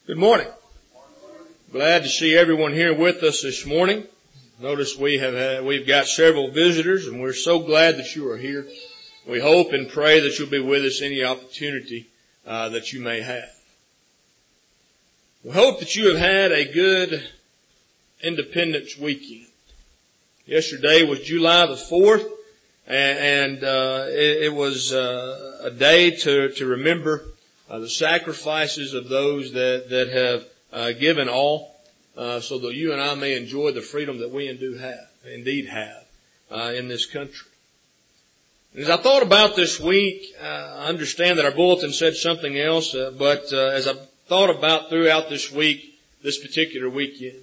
Good morning. Glad to see everyone here with us this morning. Notice we've got several visitors, and we're so glad that you are here. We hope and pray that you'll be with us any opportunity that you may have. We hope that you have had a good Independence weekend. Yesterday was July the 4th, and it was a day to remember the sacrifices of those that have given all, so that you and I may enjoy the freedom that we indeed have in this country. As I thought about this week, I understand that our bulletin said something else, but as I thought about throughout this week, this particular weekend,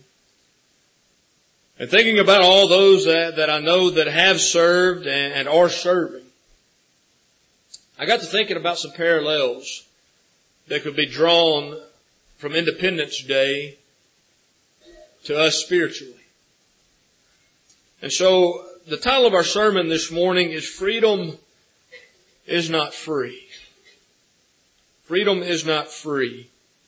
and thinking about all those that I know that have served and are serving, I got to thinking about some parallels that could be drawn from Independence Day to us spiritually. And so the title of our sermon this morning is Freedom is Not Free. Freedom is not free.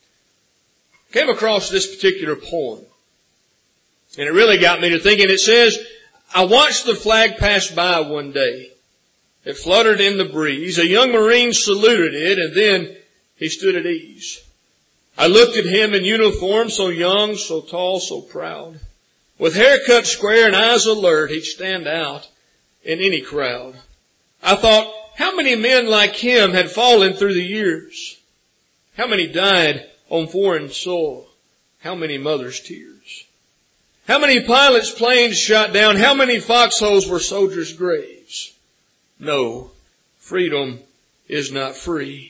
Came across this particular poem, and it really got me to thinking. It says, I watched the flag pass by one day. It fluttered in the breeze. A young Marine saluted it, and then he stood at ease. I looked at him in uniform, so young, so tall, so proud. With hair cut square and eyes alert, he'd stand out in any crowd. I thought, how many men like him had fallen through the years? How many died on foreign soil? How many mothers' tears? How many pilots' planes shot down? How many foxholes were soldiers' graves? No, freedom is not free.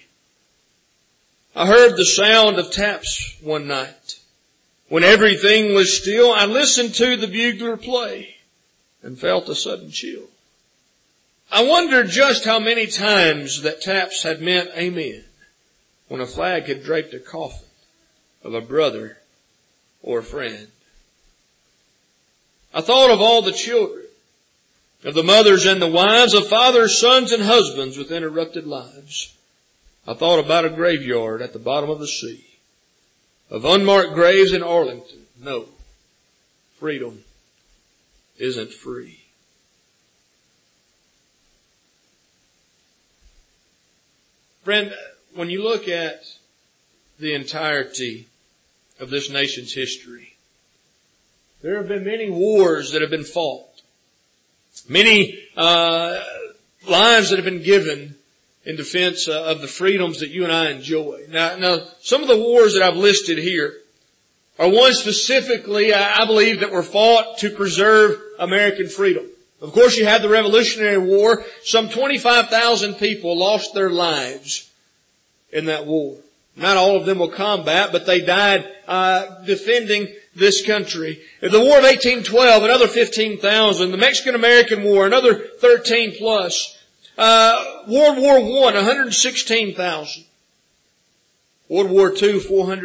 I heard the sound of taps one night. When everything was still, I listened to the bugler play and felt a sudden chill. I wondered just how many times that taps had meant amen when a flag had draped a coffin of a brother or a friend. I thought of all the children, of the mothers and the wives, of fathers, sons, and husbands with interrupted lives. I thought about a graveyard at the bottom of the sea, of unmarked graves in Arlington. No, freedom isn't free. Friend, when you look at the entirety of this nation's history, there have been many wars that have been fought, many lives that have been given in defense of the freedoms that you and I enjoy. Now, some of the wars that I've listed here are ones specifically, I believe, that were fought to preserve American freedom. Of course, you had the Revolutionary War. Some 25,000 people lost their lives in that war. Not all of them were combat, but they died defending this country. The War of 1812, another 15,000. The Mexican-American War, another 13 plus. World War I, 116,000. World War II,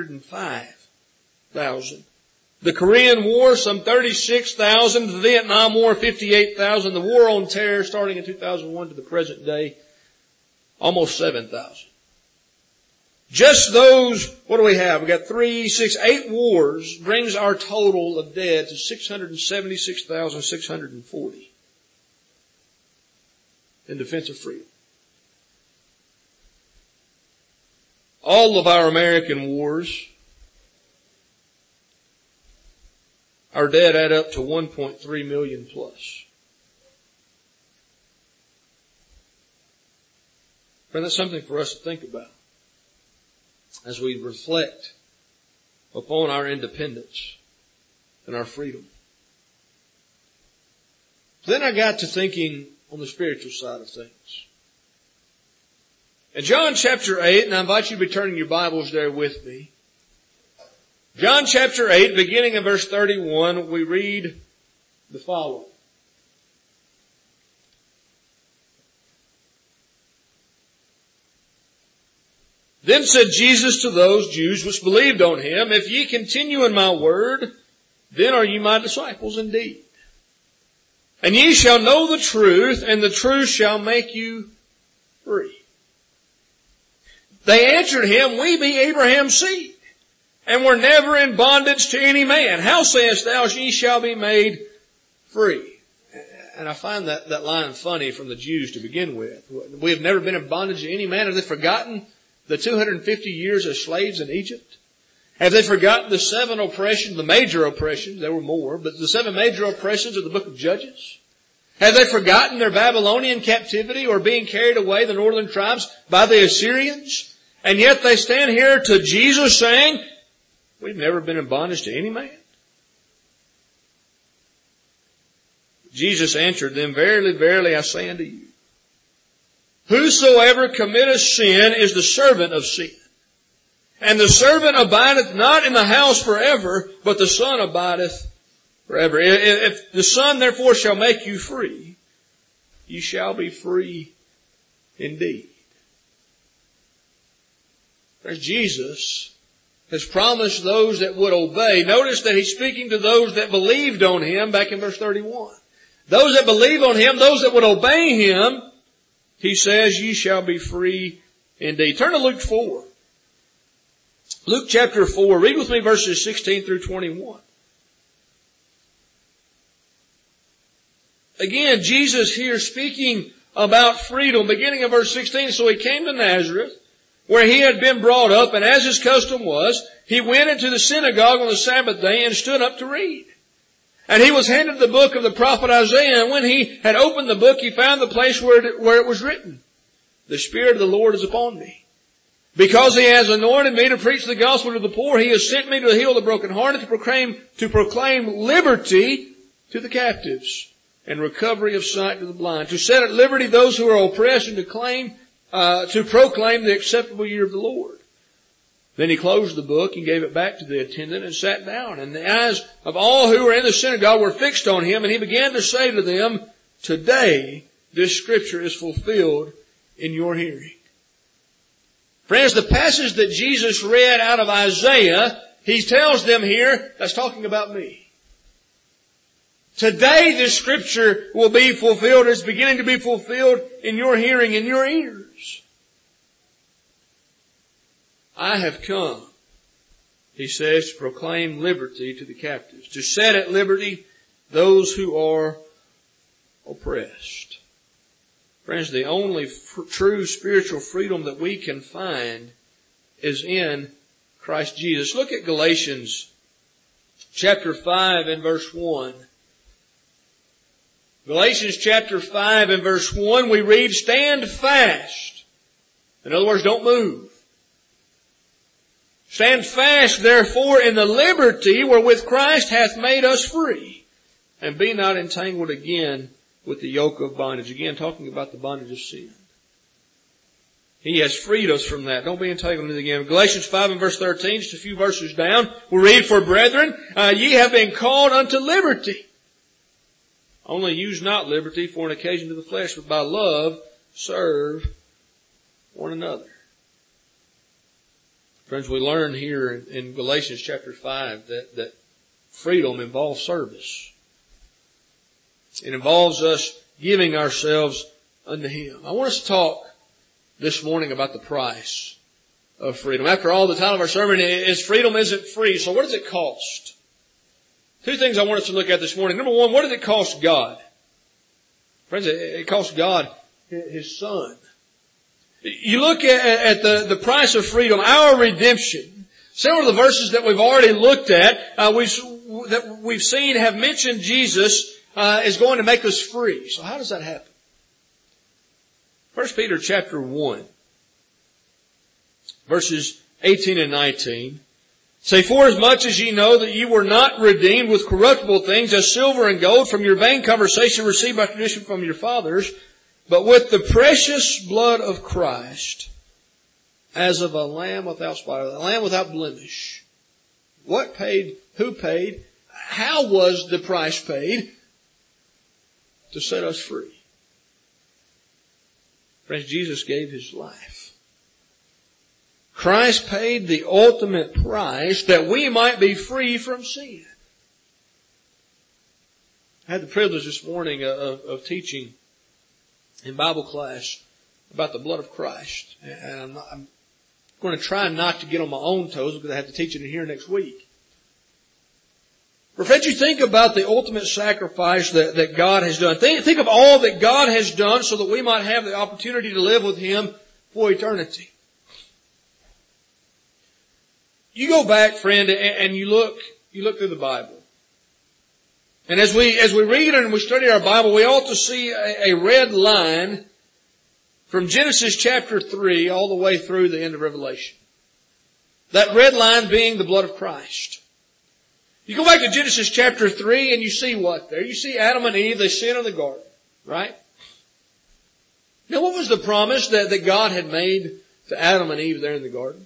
405,000. The Korean War, some 36,000. The Vietnam War, 58,000. The War on Terror, starting in 2001 to the present day, almost 7,000. Just those, what do we have? We got 3, 6, 8 wars brings our total of dead to 676,640. In defense of freedom. All of our American wars, our dead add up to 1.3 million plus. Friend, that's something for us to think about as we reflect upon our independence and our freedom. Then I got to thinking on the spiritual side of things. In John chapter 8, and I invite you to be turning your Bibles there with me. John chapter 8, beginning in verse 31, we read the following. Then said Jesus to those Jews which believed on him, If ye continue in my word, then are ye my disciples indeed. And ye shall know the truth, and the truth shall make you free. They answered him, We be Abraham's seed, and were never in bondage to any man. How sayest thou, ye shall be made free? And I find that line funny from the Jews to begin with. We have never been in bondage to any man. Have they forgotten the 250 years of slaves in Egypt? Have they forgotten the 7 oppressions, the major oppressions? There were more, but the 7 major oppressions of the book of Judges? Have they forgotten their Babylonian captivity or being carried away, the northern tribes, by the Assyrians? And yet they stand here to Jesus saying, we've never been in bondage to any man. Jesus answered them, verily, verily, I say unto you, whosoever committeth sin is the servant of sin. And the servant abideth not in the house forever, but the Son abideth forever. If the Son therefore shall make you free, you shall be free indeed. As Jesus has promised those that would obey. Notice that He's speaking to those that believed on Him back in verse 31. Those that believe on Him, those that would obey Him, He says, ye shall be free indeed. Turn to Luke 4. Luke chapter 4. Read with me verses 16 through 21. Again, Jesus here speaking about freedom, beginning of verse 16. So He came to Nazareth, where He had been brought up, and as His custom was, He went into the synagogue on the Sabbath day and stood up to read. And He was handed the book of the prophet Isaiah, and when He had opened the book, He found the place where it was written, the Spirit of the Lord is upon me, because He has anointed me to preach the gospel to the poor. He has sent me to heal the brokenhearted, to proclaim liberty to the captives, and recovery of sight to the blind, to set at liberty those who are oppressed, and to proclaim the acceptable year of the Lord. Then He closed the book and gave it back to the attendant and sat down. And the eyes of all who were in the synagogue were fixed on Him, and He began to say to them, today this scripture is fulfilled in your hearing. Friends, the passage that Jesus read out of Isaiah, He tells them here, that's talking about me. Today this scripture will be fulfilled. It's beginning to be fulfilled in your hearing, in your ears. I have come, He says, to proclaim liberty to the captives, to set at liberty those who are oppressed. Friends, the only true spiritual freedom that we can find is in Christ Jesus. Look at Galatians chapter 5 and verse 1. Galatians chapter 5 and verse 1, we read, stand fast. In other words, don't move. Stand fast, therefore, in the liberty wherewith Christ hath made us free, and be not entangled again with the yoke of bondage. Again, talking about the bondage of sin. He has freed us from that. Don't be entangled in it again. Galatians 5 and verse 13, just a few verses down, we read, for brethren, ye have been called unto liberty. Only use not liberty for an occasion to the flesh, but by love serve one another. Friends, we learn here in Galatians chapter 5 that freedom involves service. It involves us giving ourselves unto Him. I want us to talk this morning about the price of freedom. After all, the title of our sermon is Freedom Isn't Free. So what does it cost? 2 things I want us to look at this morning. Number 1, what does it cost God? Friends, it cost God His Son. You look at the price of freedom, our redemption. Several of the verses that we've already looked at, that we've seen have mentioned Jesus is going to make us free. So how does that happen? 1 Peter chapter 1, verses 18 and 19. Say, for as much as ye know that ye were not redeemed with corruptible things as silver and gold from your vain conversation received by tradition from your fathers, but with the precious blood of Christ, as of a lamb without spot, a lamb without blemish. What paid? Who paid? How was the price paid? To set us free. Friends, Jesus gave His life. Christ paid the ultimate price that we might be free from sin. I had the privilege this morning of teaching in Bible class about the blood of Christ. And I'm going to try not to get on my own toes because I have to teach it in here next week. But friends, you think about the ultimate sacrifice that God has done. Think of all that God has done so that we might have the opportunity to live with Him for eternity. You go back, friend, and you look through the Bible. And as we read and we study our Bible, we ought to see a red line from Genesis chapter 3 all the way through the end of Revelation. That red line being the blood of Christ. You go back to Genesis chapter 3 and you see what there? You see Adam and Eve, they sin in the garden, right? Now what was the promise that God had made to Adam and Eve there in the garden?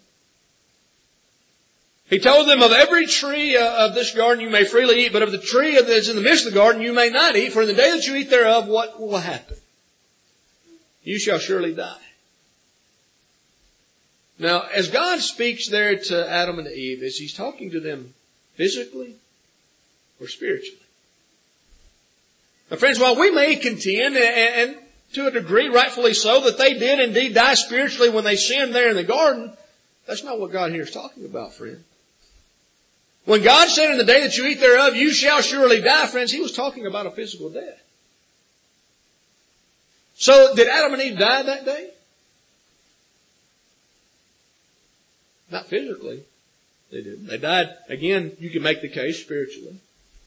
He told them, of every tree of this garden you may freely eat, but of the tree that's in the midst of the garden you may not eat, for in the day that you eat thereof, what will happen? You shall surely die. Now, as God speaks there to Adam and Eve, is He's talking to them physically or spiritually? Now friends, while we may contend, and to a degree rightfully so, that they did indeed die spiritually when they sinned there in the garden, that's not what God here is talking about, friend. When God said, in the day that you eat thereof, you shall surely die, friends, He was talking about a physical death. So, did Adam and Eve die that day? Not physically. They didn't. They died, again, you can make the case, spiritually.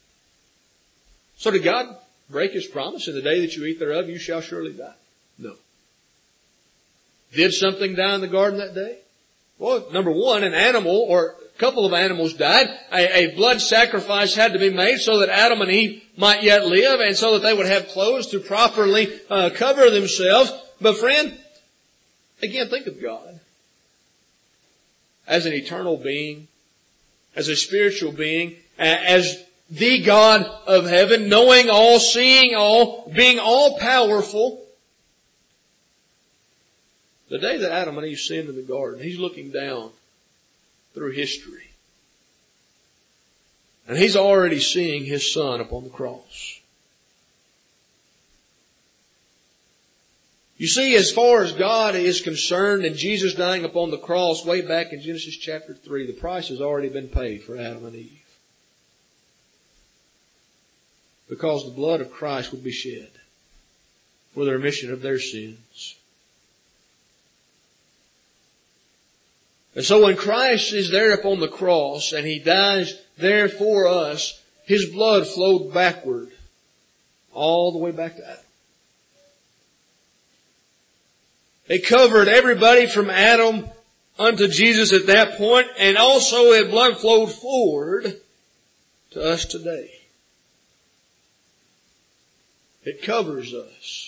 So did God break His promise? In the day that you eat thereof, you shall surely die? No. Did something die in the garden that day? Well, number one, an animal or a couple of animals died. A blood sacrifice had to be made so that Adam and Eve might yet live and so that they would have clothes to properly cover themselves. But friend, again, think of God as an eternal being, as a spiritual being, as the God of heaven, knowing all, seeing all, being all powerful. The day that Adam and Eve sinned in the garden, He's looking down through history. And He's already seeing His Son upon the cross. You see, as far as God is concerned and Jesus dying upon the cross way back in Genesis chapter 3, the price has already been paid for Adam and Eve. Because the blood of Christ would be shed for the remission of their sins. And so when Christ is there upon the cross and He dies there for us, His blood flowed backward all the way back to Adam. It covered everybody from Adam unto Jesus at that point, and also His blood flowed forward to us today. It covers us.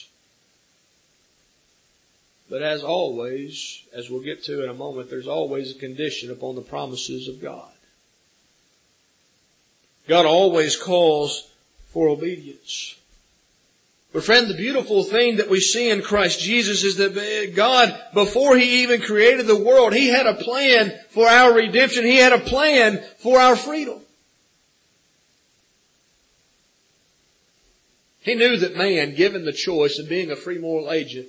But as always, as we'll get to in a moment, there's always a condition upon the promises of God. God always calls for obedience. But friend, the beautiful thing that we see in Christ Jesus is that God, before He even created the world, He had a plan for our redemption. He had a plan for our freedom. He knew that man, given the choice of being a free moral agent,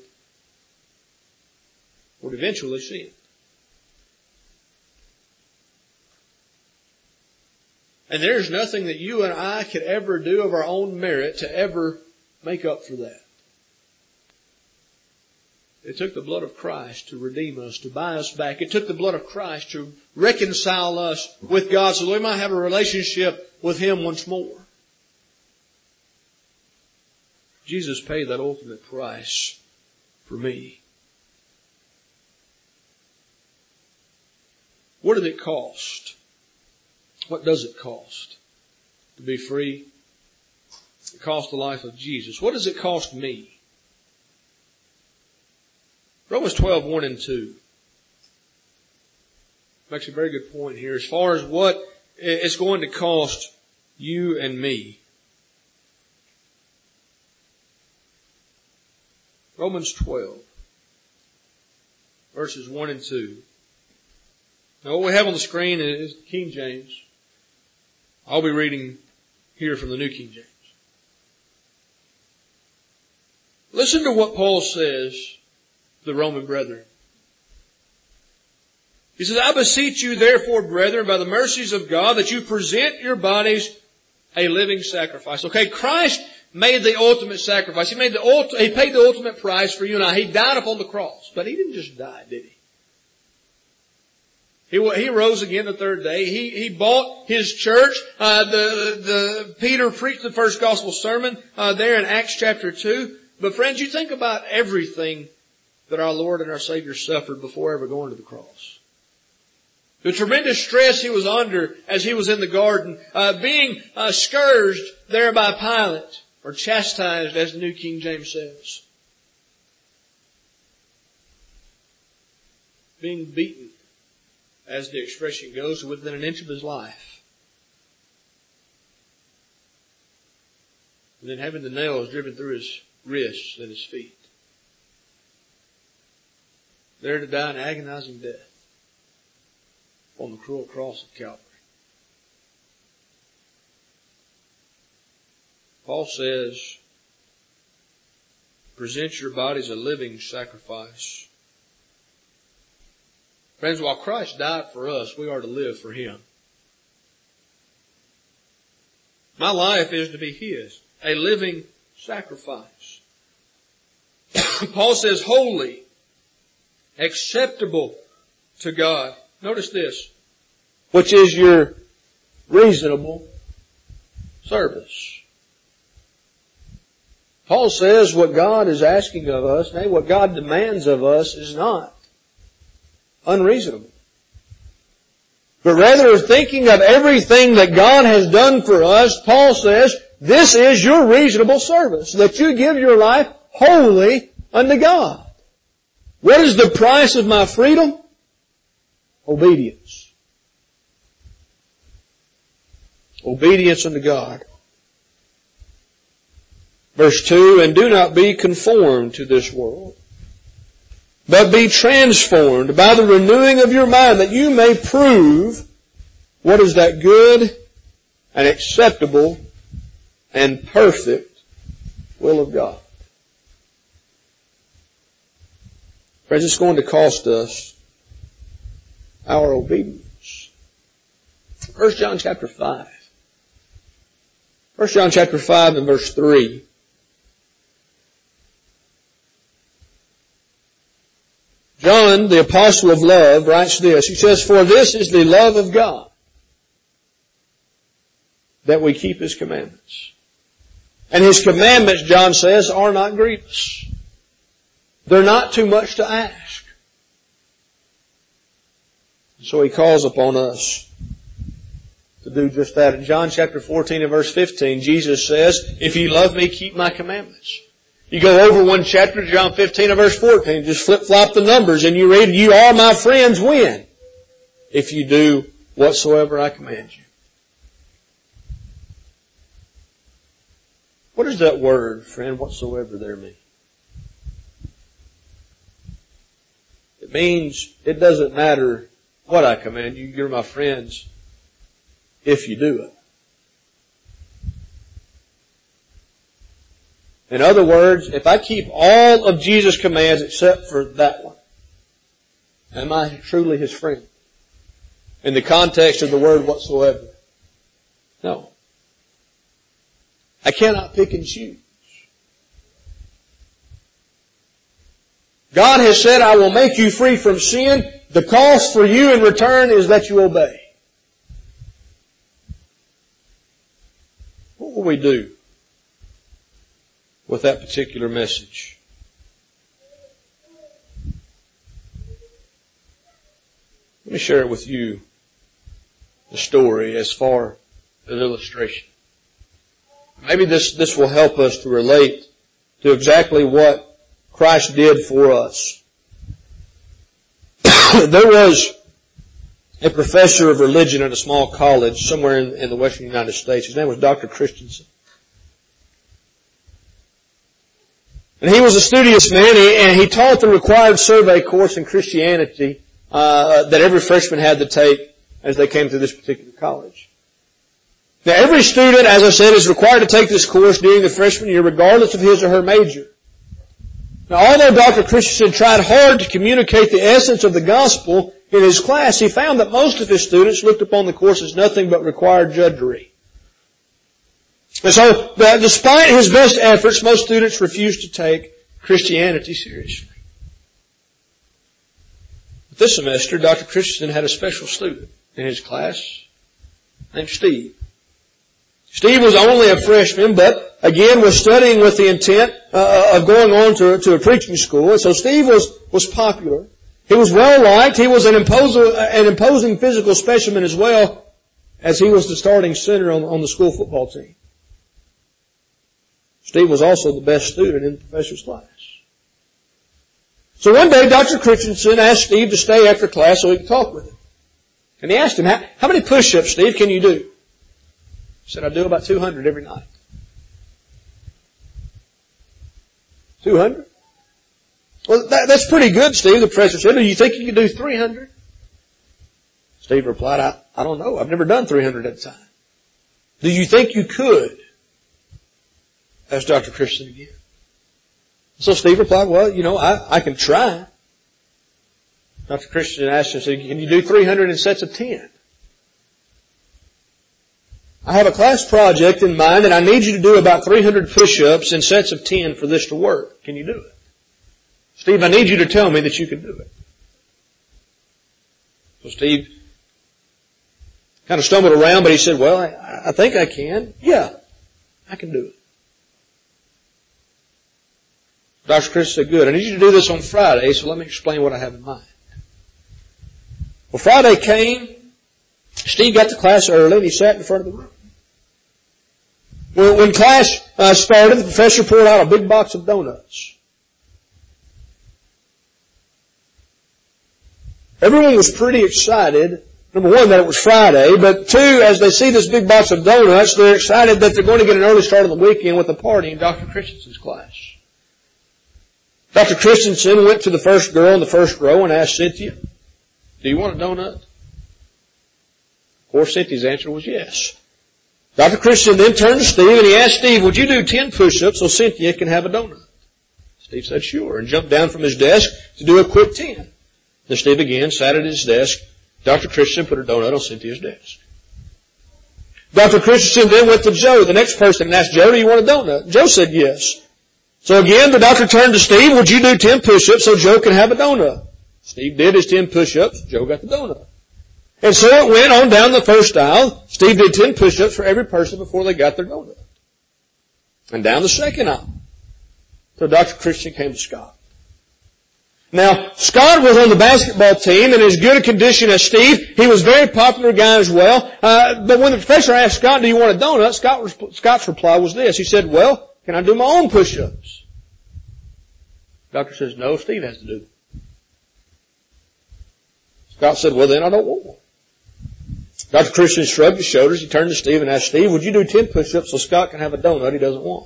would eventually sin. And there's nothing that you and I could ever do of our own merit to ever make up for that. It took the blood of Christ to redeem us, to buy us back. It took the blood of Christ to reconcile us with God so that we might have a relationship with Him once more. Jesus paid that ultimate price for me. What did it cost? What does it cost to be free? It cost the life of Jesus. What does it cost me? Romans 12, 1 and 2 makes a very good point here as far as what it's going to cost you and me. Romans 12, verses 1 and 2. Now what we have on the screen is King James. I'll be reading here from the New King James. Listen to what Paul says to the Roman brethren. He says, I beseech you therefore, brethren, by the mercies of God, that you present your bodies a living sacrifice. Okay, Christ made the ultimate sacrifice. He paid the ultimate price for you and I. He died upon the cross. But He didn't just die, did He? He rose again the third day. He bought His church. Peter preached the first gospel sermon there in Acts chapter 2. But friends, you think about everything that our Lord and our Savior suffered before ever going to the cross. The tremendous stress He was under as He was in the garden, being scourged there by Pilate, or chastised as the New King James says. Being beaten, as the expression goes, within an inch of His life. And then having the nails driven through His wrists and His feet. There to die an agonizing death on the cruel cross of Calvary. Paul says, present your bodies a living sacrifice. Friends, while Christ died for us, we are to live for Him. My life is to be His, a living sacrifice. Paul says, holy, acceptable to God. Notice this, which is your reasonable service. Paul says what God is asking of us, nay, what God demands of us is not unreasonable. But rather, thinking of everything that God has done for us, Paul says, this is your reasonable service, that you give your life wholly unto God. What is the price of my freedom? Obedience. Obedience unto God. Verse 2, and do not be conformed to this world, but be transformed by the renewing of your mind, that you may prove what is that good and acceptable and perfect will of God. Friends, it's going to cost us our obedience. 1 John chapter 5. 1 John chapter 5 and verse 3. John, the apostle of love, writes this. He says, for this is the love of God, that we keep His commandments. And His commandments, John says, are not grievous. They're not too much to ask. So He calls upon us to do just that. In John chapter 14 and verse 15, Jesus says, if you love me, keep my commandments. You go over one chapter, John 15 and verse 14, just flip-flop the numbers and you read, you are my friends when? If you do whatsoever I command you. What does that word, friend, whatsoever there mean? It means it doesn't matter what I command you, you're my friends if you do it. In other words, if I keep all of Jesus' commands except for that one, am I truly His friend? In the context of the word whatsoever? No. I cannot pick and choose. God has said, I will make you free from sin. The cost for you in return is that you obey. What will we do with that particular message? Let me share with you the story as far as illustration. Maybe this will help us to relate to exactly what Christ did for us. There was a professor of religion at a small college somewhere in the western United States. His name was Dr. Christensen. And he was a studious man, and he taught the required survey course in Christianity that every freshman had to take as they came through this particular college. Now, every student, as I said, is required to take this course during the freshman year, regardless of his or her major. Now, although Dr. Christensen tried hard to communicate the essence of the gospel in his class, he found that most of his students looked upon the course as nothing but required drudgery. And so, despite his best efforts, most students refused to take Christianity seriously. But this semester, Dr. Christensen had a special student in his class named Steve. Steve was only a freshman, but again was studying with the intent of going on to a preaching school. And so Steve was popular. He was well liked. He was an imposing physical specimen as well, as he was the starting center on the school football team. Steve was also the best student in the professor's class. So one day, Dr. Christensen asked Steve to stay after class so he could talk with him. And he asked him, how many push-ups, Steve, can you do? He said, I do about 200 every night. 200? Well, that's pretty good, Steve, the professor said. Do you think you can do 300? Steve replied, I don't know. I've never done 300 at a time. Do you think you could? Asked Dr. Christensen again. So Steve replied, well, I can try. Dr. Christensen asked him, can you do 300 in sets of 10? I have a class project in mind and I need you to do about 300 push-ups in sets of 10 for this to work. Can you do it? Steve, I need you to tell me that you can do it. So Steve kind of stumbled around, but he said, well, I think I can. Yeah, I can do it. Dr. Chris said, good. I need you to do this on Friday, so let me explain what I have in mind. Well, Friday came. Steve got to class early, and he sat in front of the room. When class started, the professor poured out a big box of donuts. Everyone was pretty excited. Number one, that it was Friday, but two, as they see this big box of donuts, they're excited that they're going to get an early start on the weekend with a party in Dr. Christensen's class. Dr. Christensen went to the first girl in the first row and asked Cynthia, do you want a donut? Of course, Cynthia's answer was yes. Dr. Christensen then turned to Steve and he asked Steve, would you do 10 push-ups so Cynthia can have a donut? Steve said sure and jumped down from his desk to do a quick 10. Then Steve again sat at his desk. Dr. Christensen put a donut on Cynthia's desk. Dr. Christensen then went to Joe, the next person, and asked Joe, do you want a donut? Joe said yes. So again, the doctor turned to Steve, would you do 10 push-ups so Joe can have a donut? Steve did his 10 push-ups. Joe got the donut. And so it went on down the first aisle. Steve did 10 push-ups for every person before they got their donut. And down the second aisle. So Dr. Christian came to Scott. Now, Scott was on the basketball team in as good a condition as Steve. He was a very popular guy as well. But when the professor asked Scott, do you want a donut? Scott's reply was this. He said, well, can I do my own push-ups? The doctor says, no, Steve has to do them. Scott said, well, then I don't want one. Dr. Christian shrugged his shoulders. He turned to Steve and asked Steve, would you do 10 push-ups so Scott can have a donut he doesn't want?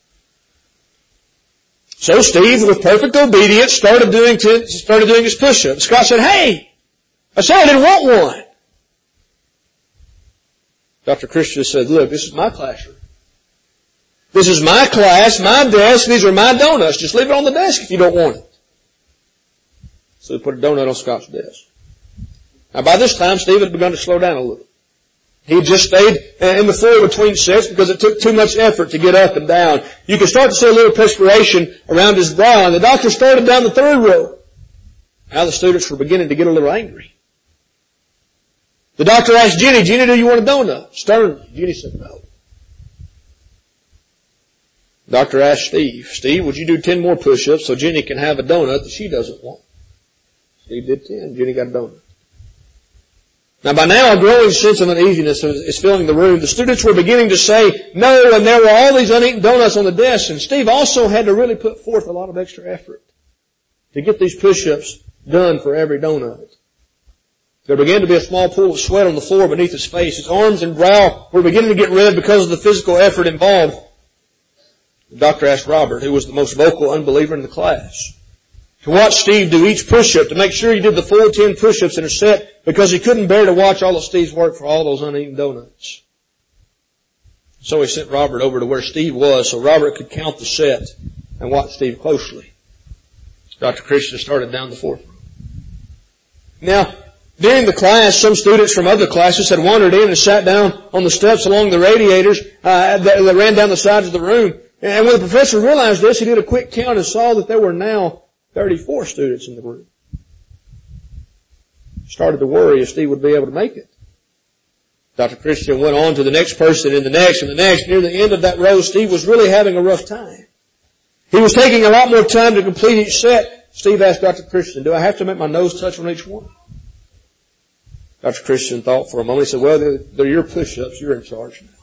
So Steve, with perfect obedience, started doing his push-ups. Scott said, hey, I said I didn't want one. Dr. Christian said, look, this is my classroom. This is my class, my desk, these are my donuts. Just leave it on the desk if you don't want it. So he put a donut on Scott's desk. Now by this time, Steve had begun to slow down a little. He just stayed in the floor between sets because it took too much effort to get up and down. You could start to see a little perspiration around his brow, and the doctor started down the third row. Now the students were beginning to get a little angry. The doctor asked Jenny, do you want a donut? Sternly. Jenny said no. The doctor asked Steve, would you do 10 more push-ups so Jenny can have a donut that she doesn't want? Steve did 10. Jenny got a donut. Now by now a growing sense of uneasiness is filling the room. The students were beginning to say no, and there were all these uneaten donuts on the desk, and Steve also had to really put forth a lot of extra effort to get these push-ups done for every donut. There began to be a small pool of sweat on the floor beneath his face. His arms and brow were beginning to get red because of the physical effort involved. The doctor asked Robert, who was the most vocal unbeliever in the class, to watch Steve do each push-up to make sure he did the full 10 push-ups in a set because he couldn't bear to watch all of Steve's work for all those uneaten donuts. So he sent Robert over to where Steve was so Robert could count the set and watch Steve closely. Dr. Christian started down the fourth row. Now, During the class, some students from other classes had wandered in and sat down on the steps along the radiators that ran down the sides of the room. And when the professor realized this, he did a quick count and saw that there were now 34 students in the room. He started to worry if Steve would be able to make it. Dr. Christian went on to the next person and the next and the next. Near the end of that row, Steve was really having a rough time. He was taking a lot more time to complete each set. Steve asked Dr. Christian, do I have to make my nose touch on each one? Dr. Christian thought for a moment. He said, well, they're your push-ups. You're in charge now.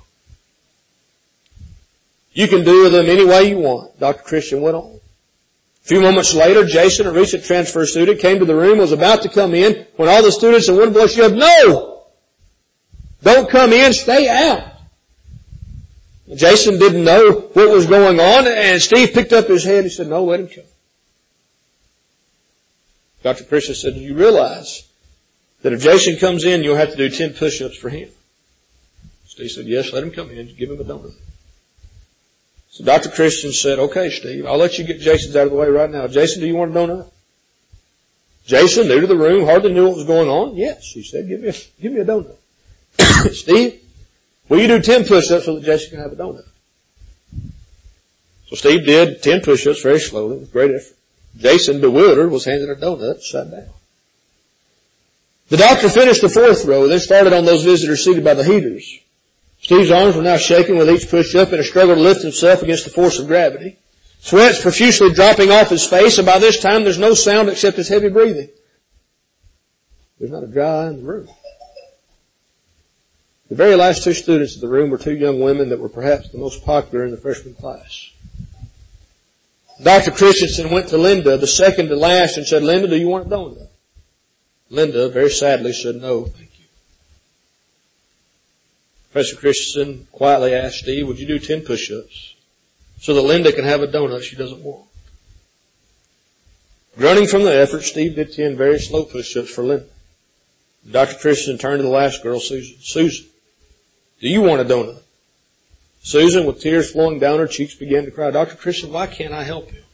You can do them any way you want. Dr. Christian went on. A few moments later, Jason, a recent transfer student, came to the room and was about to come in when all the students in one voice yelled, no! Don't come in, stay out. Jason didn't know what was going on, and Steve picked up his head and said, no, let him come. Dr. Christian said, do you realize that if Jason comes in, you'll have to do 10 push-ups for him? Steve said, yes, let him come in. Give him a donut. So Dr. Christian said, okay, Steve, I'll let you get Jason's out of the way right now. Jason, do you want a donut? Jason, new to the room, hardly knew what was going on. Yes, he said, give me a donut. Steve, will you do 10 push-ups so that Jason can have a donut? So Steve did 10 push-ups very slowly with great effort. Jason, bewildered, was handed a donut sat down. The doctor finished the fourth row, then started on those visitors seated by the heaters. Steve's arms were now shaking with each push-up in a struggle to lift himself against the force of gravity. Sweat's profusely dropping off his face, and by this time there's no sound except his heavy breathing. There's not a dry eye in the room. The very last two students in the room were two young women that were perhaps the most popular in the freshman class. Dr. Christensen went to Linda, the second to last, and said, Linda, do you want a donut? Linda, very sadly, said, no, thank you. Professor Christensen quietly asked Steve, would you do 10 push-ups so that Linda can have a donut she doesn't want? Grunting from the effort, Steve did 10 very slow push-ups for Linda. Dr. Christensen turned to the last girl, Susan. Susan, do you want a donut? Susan, with tears flowing down her cheeks, began to cry, Dr. Christian, why can't I help you?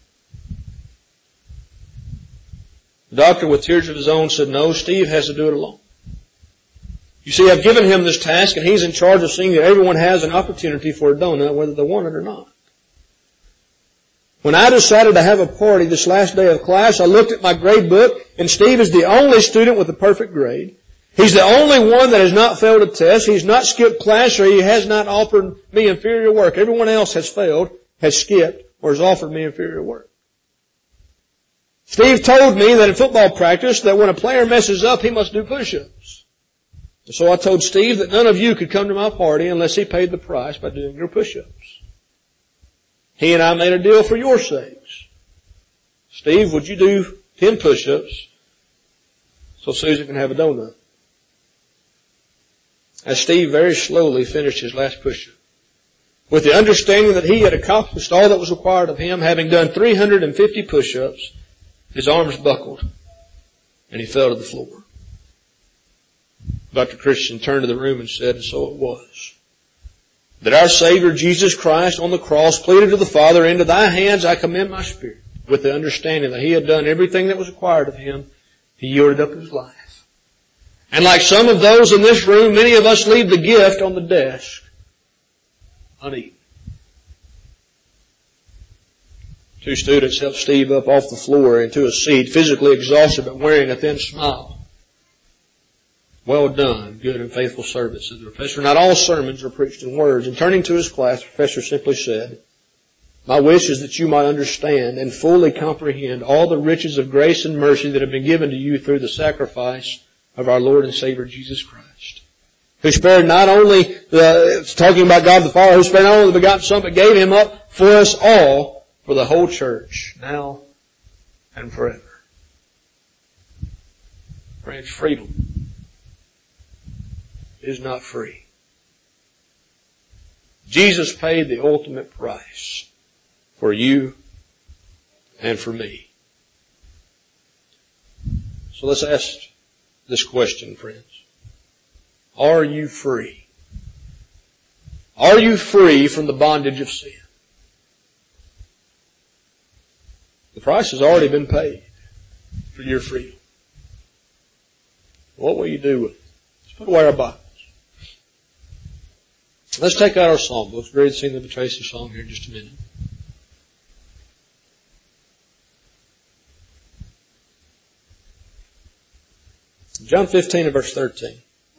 The doctor, with tears of his own, said, no, Steve has to do it alone. You see, I've given him this task, and he's in charge of seeing that everyone has an opportunity for a donut, whether they want it or not. When I decided to have a party this last day of class, I looked at my grade book, and Steve is the only student with a perfect grade. He's the only one that has not failed a test. He's not skipped class, or he has not offered me inferior work. Everyone else has failed, has skipped, or has offered me inferior work. Steve told me that in football practice that when a player messes up, he must do push-ups. And so I told Steve that none of you could come to my party unless he paid the price by doing your push-ups. He and I made a deal for your sakes. Steve, would you do 10 push-ups so Susan can have a donut? As Steve very slowly finished his last push-up, with the understanding that he had accomplished all that was required of him, having done 350 push-ups, his arms buckled, and he fell to the floor. Dr. Christian turned to the room and said, and so it was, that our Savior Jesus Christ on the cross pleaded to the Father, into thy hands I commend my spirit, with the understanding that he had done everything that was required of him. He yielded up his life. And like some of those in this room, many of us leave the gift on the desk uneaten. Two students helped Steve up off the floor into a seat, physically exhausted but wearing a thin smile. Well done, good and faithful servant, said the professor. Not all sermons are preached in words. And turning to his class, the professor simply said, my wish is that you might understand and fully comprehend all the riches of grace and mercy that have been given to you through the sacrifice of our Lord and Savior Jesus Christ, who spared not only talking about God the Father, who spared not only the begotten Son, but gave him up for us all, for the whole church, now and forever. Friends, freedom is not free. Jesus paid the ultimate price for you and for me. So let's ask this question, friends. Are you free? Are you free from the bondage of sin? The price has already been paid for your freedom. What will you do with it? Let's put away our Bibles. Let's take out our psalm books. We're ready to sing the Tracy song here in just a minute. John 15 and verse 13.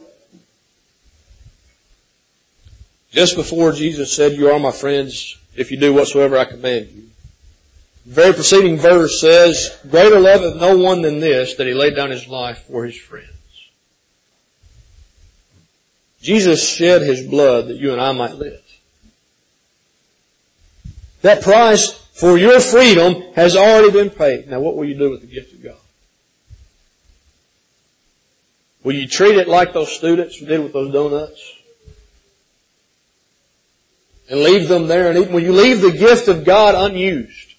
Just before Jesus said, "You are my friends if you do whatsoever I command you." The very preceding verse says, "Greater love hath no one than this, that he laid down his life for his friends." Jesus shed his blood that you and I might live. That price for your freedom has already been paid. Now what will you do with the gift of God? Will you treat it like those students did with those donuts? And leave them there and eat? Will you leave the gift of God unused?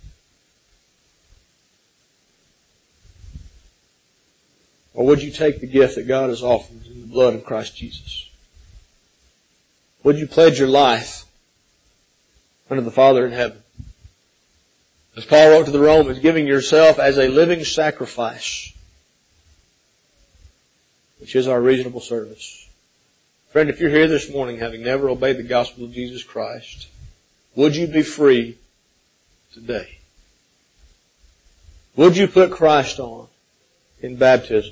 Or would you take the gift that God has offered in the blood of Christ Jesus? Would you pledge your life unto the Father in heaven? As Paul wrote to the Romans, giving yourself as a living sacrifice, which is our reasonable service. Friend, if you're here this morning having never obeyed the gospel of Jesus Christ, would you be free today? Would you put Christ on in baptism?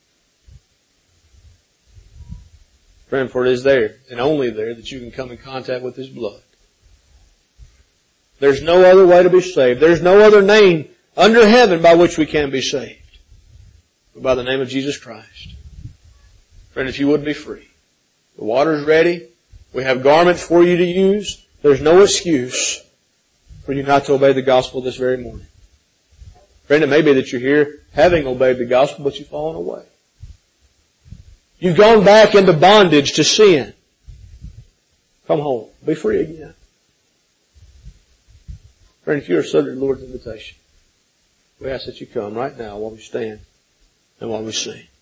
Friend, for it is there, and only there, that you can come in contact with His blood. There's no other way to be saved. There's no other name under heaven by which we can be saved but by the name of Jesus Christ. Friend, if you would be free. The water's ready. We have garments for you to use. There's no excuse for you not to obey the gospel this very morning. Friend, it may be that you're here having obeyed the gospel, but you've fallen away. You've gone back into bondage to sin. Come home. Be free again. Friend, if you are subject to the Lord's invitation, we ask that you come right now while we stand and while we sing.